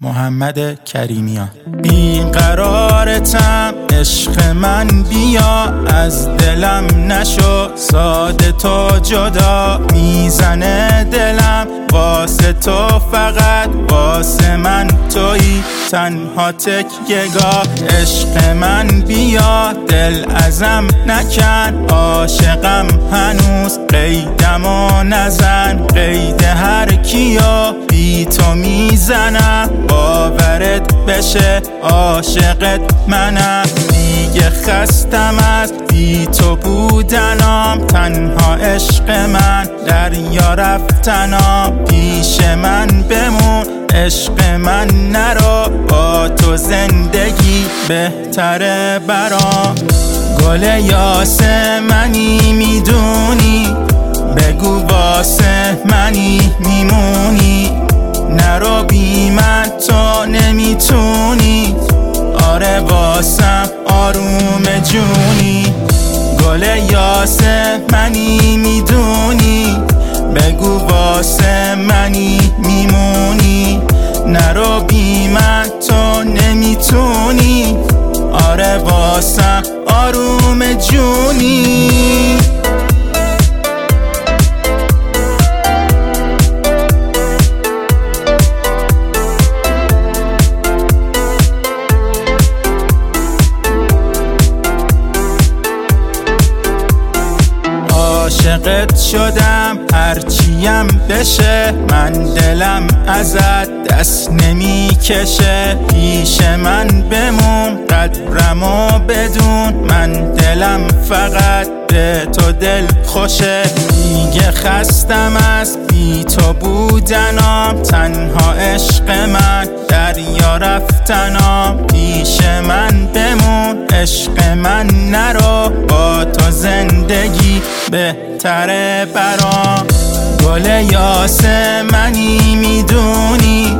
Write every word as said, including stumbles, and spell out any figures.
محمد کریمیان. بیقرارتم عشق من، بیا از دلم نشو، ساده تو جدا میزنه دلم، واسه تو فقط واسه من تویی تنها تکیه‌گاه. عشق من بیا دل ازم نکن، عاشقم هنوز قیدمو نزن، قید هر کیو بی تو میزنم، باورت بشه عاشقت منم، دیگه خستم از بی تو بودنام، تنها عشق من دریا رفتنام، پیش من بمون عشق من نرو، با تو زندگی بهتره برام. گل یاسمنی میدونی، بگو واسه منی میمونی، نرو بی من تو نمیتونی، آره واسم آروم جونی. گل یاسمنی میدونی، بگو واسه منی میمونی، نرو بی من تو نمیتونی، آره واسم آروم جونی. عاشقت شدم هرچیم بشه، من دلم ازت دست نمی کشه، پیش من بمون قدرمو بدون، من دلم فقط به تو دل خوشه، دیگه خستم از بی تو بودنام، تنها عشق من دریا رفتنام، پیش من بمون عشق من نرو، با تو زندگی بهتره برام. گل یاسمنی میدونی،